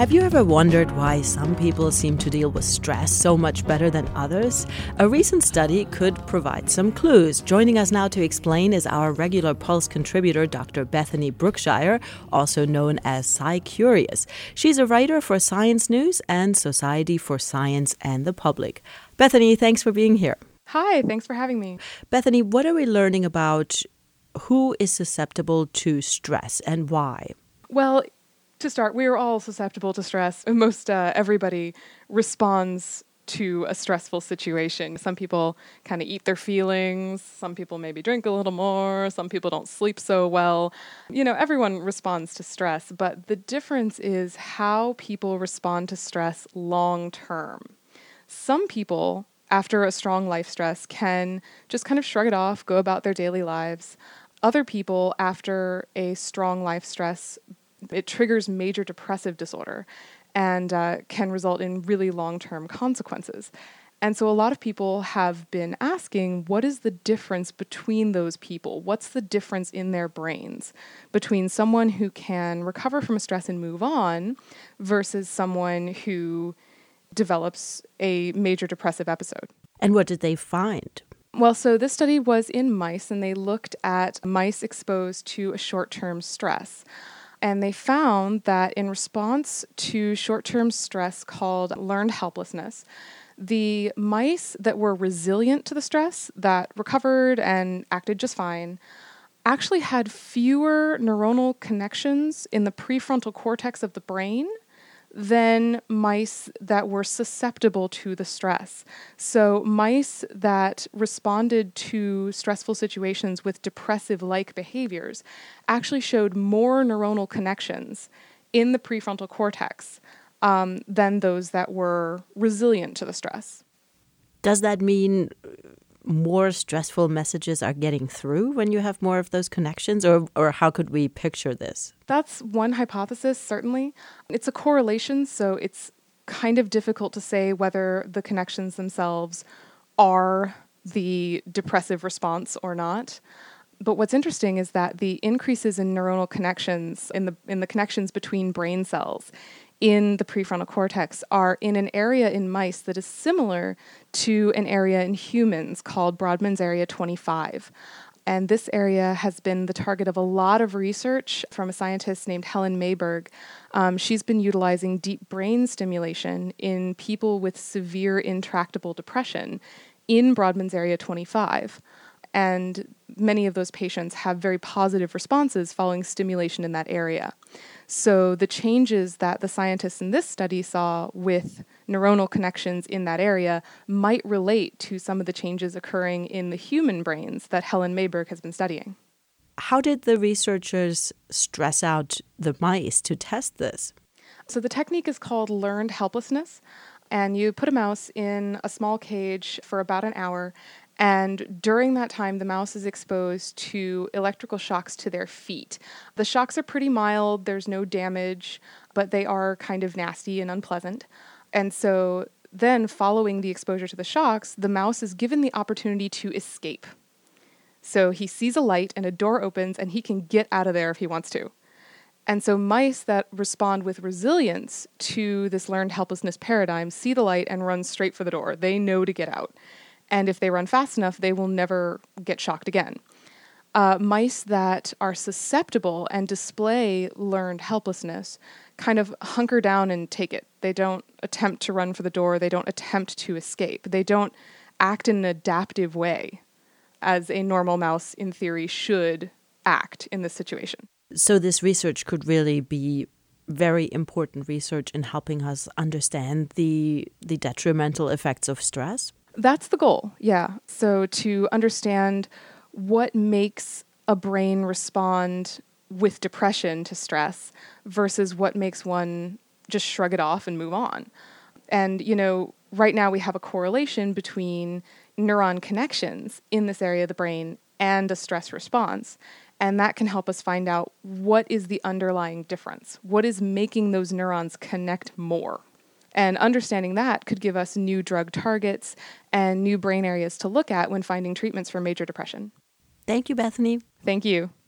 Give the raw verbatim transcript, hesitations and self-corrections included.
Have you ever wondered why some people seem to deal with stress so much better than others? A recent study could provide some clues. Joining us now to explain is our regular Pulse contributor, Doctor Bethany Brookshire, also known as Sci-Curious. She's a writer for Science News and Society for Science and the Public. Bethany, thanks for being here. Hi, thanks for having me. Bethany, what are we learning about who is susceptible to stress and why? Well, to start, we are all susceptible to stress. Most uh, everybody responds to a stressful situation. Some people kind of eat their feelings. Some people maybe drink a little more. Some people don't sleep so well. You know, everyone responds to stress, but the difference is how people respond to stress long term. Some people, after a strong life stress, can just kind of shrug it off, go about their daily lives. Other people, after a strong life stress, it triggers major depressive disorder and uh, can result in really long-term consequences. And so a lot of people have been asking, what is the difference between those people? What's the difference in their brains between someone who can recover from a stress and move on versus someone who develops a major depressive episode? And what did they find? Well, so this study was in mice, and they looked at mice exposed to a short-term stress. And they found that in response to short-term stress called learned helplessness, the mice that were resilient to the stress, that recovered and acted just fine, actually had fewer neuronal connections in the prefrontal cortex of the brain than mice that were susceptible to the stress. So mice that responded to stressful situations with depressive-like behaviors actually showed more neuronal connections in the prefrontal cortex um, than those that were resilient to the stress. Does that mean more stressful messages are getting through when you have more of those connections, or or how could we picture this? That's one hypothesis, certainly. It's a correlation, so it's kind of difficult to say whether the connections themselves are the depressive response or not. But what's interesting is that the increases in neuronal connections, in the in the connections between brain cells in the prefrontal cortex, are in an area in mice that is similar to an area in humans called Brodmann's area twenty-five. And this area has been the target of a lot of research from a scientist named Helen Mayberg. Um, she's been utilizing deep brain stimulation in people with severe intractable depression in Brodmann's area twenty-five. And many of those patients have very positive responses following stimulation in that area. So the changes that the scientists in this study saw with neuronal connections in that area might relate to some of the changes occurring in the human brains that Helen Mayberg has been studying. How did the researchers stress out the mice to test this? So the technique is called learned helplessness, and you put a mouse in a small cage for about an hour. And during that time, the mouse is exposed to electrical shocks to their feet. The shocks are pretty mild, there's no damage, but they are kind of nasty and unpleasant. And so then following the exposure to the shocks, the mouse is given the opportunity to escape. So he sees a light and a door opens and he can get out of there if he wants to. And so mice that respond with resilience to this learned helplessness paradigm see the light and run straight for the door. They know to get out. And if they run fast enough, they will never get shocked again. Uh, mice that are susceptible and display learned helplessness kind of hunker down and take it. They don't attempt to run for the door. They don't attempt to escape. They don't act in an adaptive way as a normal mouse, in theory, should act in this situation. So this research could really be very important research in helping us understand the the detrimental effects of stress? That's the goal, yeah. So to understand what makes a brain respond with depression to stress versus what makes one just shrug it off and move on. And, you know, right now we have a correlation between neuron connections in this area of the brain and a stress response. And that can help us find out what is the underlying difference. What is making those neurons connect more? And understanding that could give us new drug targets and new brain areas to look at when finding treatments for major depression. Thank you, Bethany. Thank you.